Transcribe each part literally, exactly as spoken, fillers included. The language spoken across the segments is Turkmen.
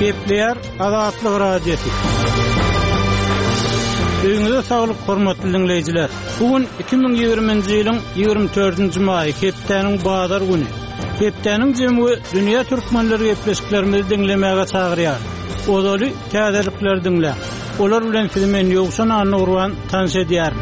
Kepler Azatlyk Radiosu. Öňüňizde saglyk, hormatly dinleyijiler. Bugün iki bin ýygrüminji ýylyň ýygrimi dördünji maý, Kepdeniň bazar güni. Kepdeniň jemgy dünýä türkmenleri gepleşiklerimizi dinlemäge çagyrýar. Odaly käderlikler dinlä. Olar bilen filmen ýoksan anny urwan tanış edýär.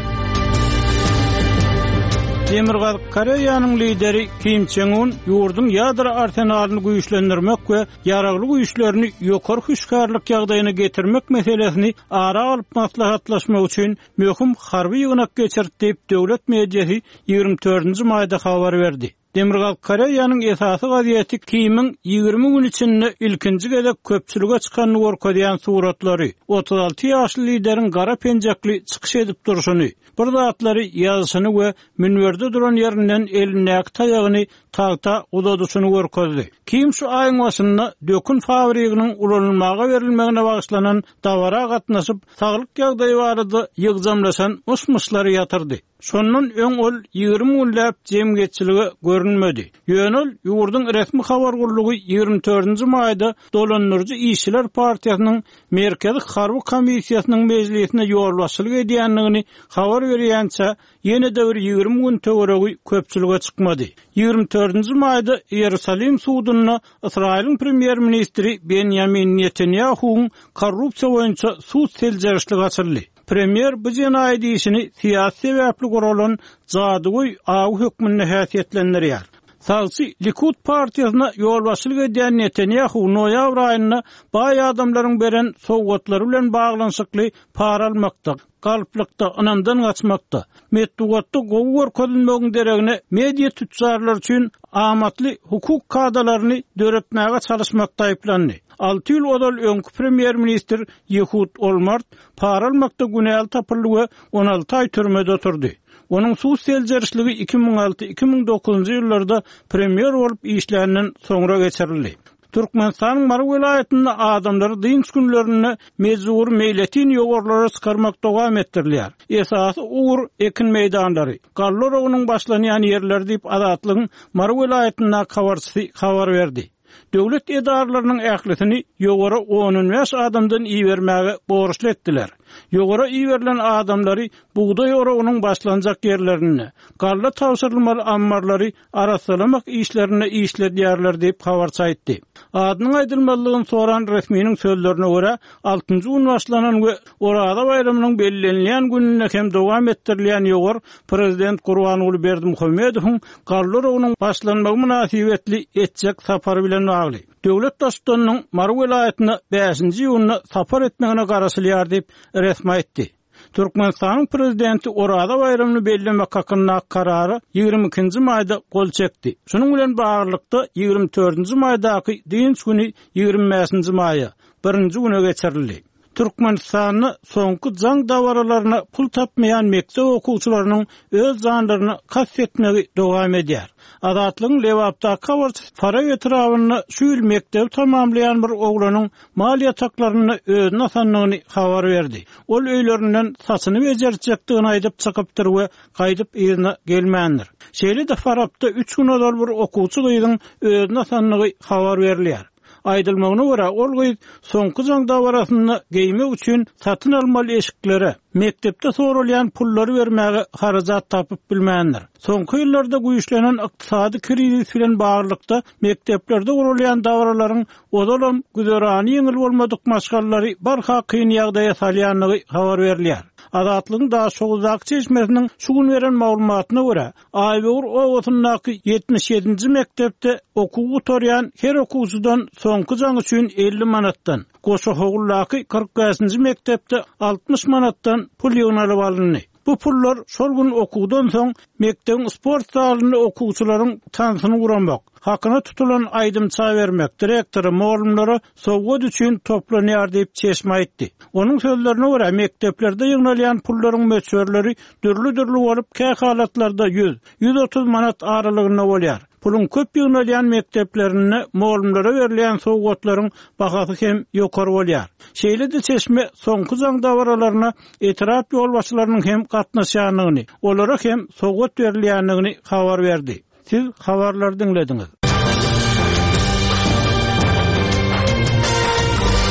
Demirgal Koreýanyň lideri Kim Jong-un ýurdun ýadra arsenalyny güýçlendirmek we ýaragly güýçlerini ýokary hüşkarlyk ýagdaýyna getirmek meselesini ara alyp maslahatlaşmak üçin möhüm harby ýygnak geçirdi diýip döwlet mediýasy ýygrimi dördünji maýda habar berdi. Demirgal Koreýanyň esasy gaziýeti Kim'iň ýygrimi gün içinde ilkinji gezek köpçülüge çykanyny gorkadýan suratlary, otuz alty ýaşly lideriň gara penjekli çykyş edip duruşuny, bir zatlary ýazysyny we minberde duran ýerinden elinäki taýagyny tagta uzadyşyny gorkady. Kim şu aýyň başynda dökün fabriganyň ulanylmaga berilmegine bagyşlanan dawara gatnaşyp saglyk ýagdaýy barada ýygzamlaşan musmuşlary ýatyrdy. Şondan öň ol ýygrimi günläp jemgyýetçiligi görünmedi. Ýönül ýurdun resmi habar gurulugy ýygrimi dördünji maýda Dolanlarjy işçiler partiýasynyň merkezi harby komissiýasynyň mejlisine ýolbaşçylyk edýänligini habar berýänçä ýene de bir ýygrimi gün töweregi köpçülüge çykmady. ýygrimi dördünji maýda Ýerusalim sudyna Israýlyň premier ministri Benjamin Netanyahu'ň korrupsiýa boýunça sud seljerişligi açyldy. Premier bu jenaýat işini siýasy sebäpli goralan zadygy awy hökmüne häsiýetlendirýär. Sagçy Likud partiýasyna ýolbaşçylyk edýän Netanyahu noýabr aýynda baý adamlaryň beren sowgatlary bilen baglanşykly para almakda, galplykda, anamdan gaçmakda, medeniýetde gowy görkezilmegin deregine media tüçarlar üçin amatly hukuk kadalaryny döretmäge çalışmakda aýplandy. Altı ýyl odal öňkü premier minister Ehud Olmert para almakda günäl tapyldy we on alty aý türmede oturdy. Onun suç seljerişligi iki bin alty iki bin dokuzunji ýyllarda premier bolup işlerinden soňra geçirildi. Türkmenistanyň Maru welaýatynda adamlary dynç günlerini mezur meýletin ýogorlara çykarmak dowam etdirilýär. Esasy ugur ekin meýdanlary, gallar ogynyň başlanýan ýerler diýip Azatlygyň Maru welaýatyna habarçysy habar berdi. Döwlet edarlarynyň ählisini ýogara on beş adamdan iý bermäge borçly etdiler. Ýogara iý berilen adamlary buğday orugynyň başlanjak ýerlerini, galla tawsyrylmaly ammarlary arasalamak işlerine işledýärler diýip habarça aýtdy. Adynyň aýdylmalygyny soran resminiň sözlerine görä, altynjy gün başlanan we Orada bayramynyň bellenilýän gününe hem dowam etdirilýän ýogor prezident Gurbanuly Berdimuhammedowyň galla orugynyň başlanmagy münasibetli etjek sapary bilen bagly. Döwlet başçysynyň Maru welaýatyna beşinji ýylyna sapar etmegine garaşylýar diýip resmi aýtdy. Türkmenistanyň prezidenti Orada bayramyny bellemek hakynda karary ýygrimi ikinji maýda gol çekdi. Şunuň bilen baglykda ýygrimi dördünji maýdaky dynç güni ýygrimi beşinji maýa birinji güne geçirildi. Türkmenistanyň soňky jaň dawaralaryna pul tapmayan mektep okuwçylarynyň öz zanlaryny kastetmegi dowam edýär. Azatlygyň lewapda kawarç para ýetirýäni şu ýyl mektep tamamlayan bir oglanyň maliýet haklaryny özüne sanlygyny habar berdi. Ol öýlerinden saçyny bejerjekdigini aýdyp çykypdyr we gaýdyp ýerine gelmändir. Şeýle de Farapda üç gün odal bir okuwçy gyzyň özüne sanlygy habar berilýär. Aýdylmagyna görä ol gyz soňky jaň dawarasyny geýmek üçin satyn almaly eşiklere, mektepde sorulýan pullary bermäge harajat tapyp bilmändir. Soňky ýyllarda güýçlenen ykdysady krizis bilen baglykda mekteplerde gurulýan dawralaryň odalan güzerany ýeňil bolmadyk maşgallary barha kyn ýagdaýa salýanlygy habar berilýär. Azatlygyň da şoguzak çeşmesiniň şu gün beren maglumatyna görä, Aýbur owatyndaky yetmiş ýedinji mektepde okuw oturýan her okuwçydan soňky jaň üçin elli manatdan, goşa hogullaky kırk beşinji mektepde altmış manatdan pul ýygnalyp alyndy. Bu pullar şol gün okuwdan soň mektebin sport zalyny okuwçylaryň tansyny guramak, hakyna tutulan aýdymça bermek, direktory, mogulumlara sowgat üçin toplanýar diýip çeşme aýtdy. Onuň sözlerine görä mekteplerde ýygnalýan pullaryň möçberleri dürli-dürli bolup käy halatlarda yüz yüz otuz manat aralygyna bolýar. Pulun köp ýygnalýan mekteplerine mogulumlara berilýän sowgatlaryň bahasy hem ýokary bolýar. Şeýle de çeşme soňky jaň dawaralaryna etirap ýolbaşçylarynyň hem gatnaşýanlygyny, olara hem sowgat berilýänligini habar berdi. Siz habarlar dinlediňiz.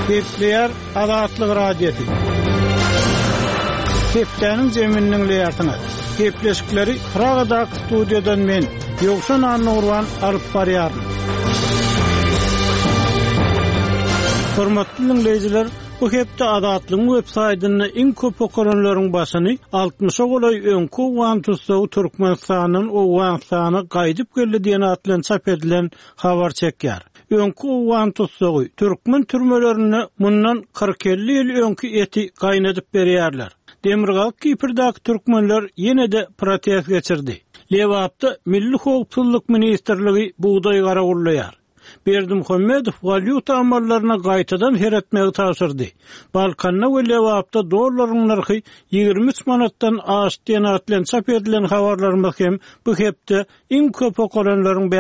Kepler Azatlyk radiosu. Keplenin zeminining leyartyna. Kepleşikleri Pragadak studiyodan men Ýogşan Annurwan alyp barýarym. Hormatly dinleýijiler, bu hepde Azatlyk websaýtyny iň köp okuranlaryň başyny altymşa golay öňkü Wantusy Türkmenistanyň o Wanstany gaýdyp geldi diýen atlan çap edilen habar çekýär. Öňkü Wantusy türkmen türmelerini mundan kırk elli ýyl öňkü eti gaýnadyp berýärler. Demirgal Kipirdäki türkmenler ýene de protest geçirdi. Lewapda Milli Howpsuzlyk Ministrligi buğday garagurlaýar. Berdimuhammedow valyuta amallarına gaýtadan heretmegi tapşyrdy. Balkanna we Lewapda dollaryň narhy ýygrimi üç manatdan aşdy diýen atlan çap edilen habarlarymyz hem bu hepde iň köp okuranlaryň